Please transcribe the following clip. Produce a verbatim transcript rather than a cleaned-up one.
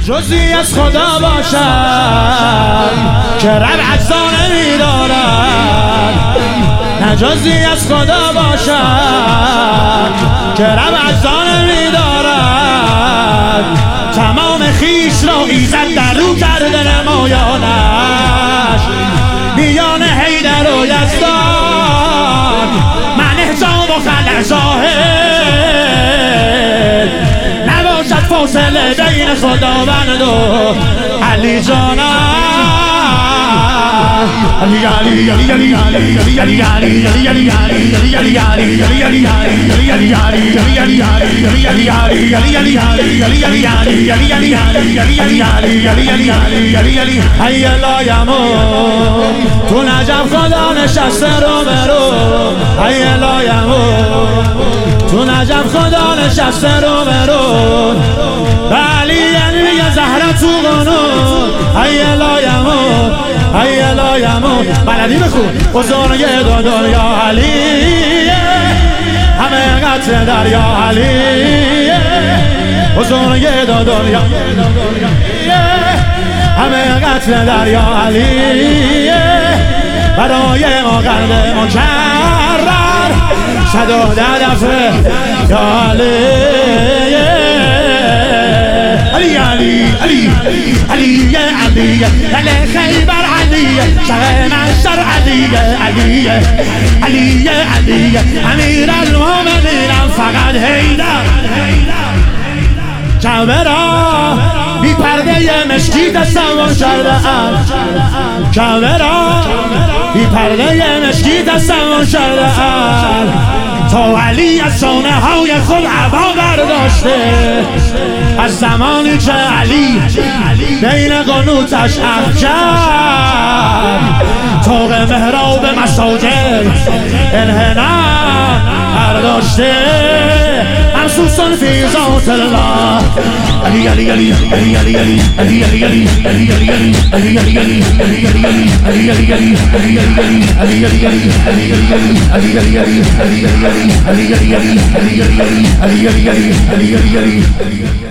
جزی از خدا باشد که رب اجزا نمی‌دارد، نه جزی از خدا باشد که رب اجزا نمی‌دارد. تمام خیش را ایزد در رو کرده نمایانش، میان حیدر و یزدان من حجاب و خلع ظاهر، نباشد فاصله بین خداوند و علی جانم. علی علی علی علی علی علی علی علی علی علی علی ای لا یموت تو نجف خدا نشسته رو برو، ای لا یموت تو نجف خدا نشسته رو برو، علی علی زهره تو قنون، ای لا یموت ای لا یموت. بلدی بخون بزرگ دو دنیا علیه، همه قطر دریا علیه، بزرگ دو دنیا همه قطر دریا علیه، برای ما قلب مکرر صد و ده دفعه یا علیه. علی علی علی علی علی علی خیبر علی شهر محشر علی علی علی علی امیر المومنین فقط حیدر. کعبه را بی پرده مشکی تصور کرده‌ام، کعبه را بی پرده مشکی تصور کرده‌ام، تا علی از شانه های خود عبا برداشته، از زمانی که علی بین قنوتش افکن طاق محراب مساجد انحنا برداشته، ممسوسان فی ذات الله. علی علی علی علی علی علی علی علی علی علی علی علی علی علی علی علی علی علی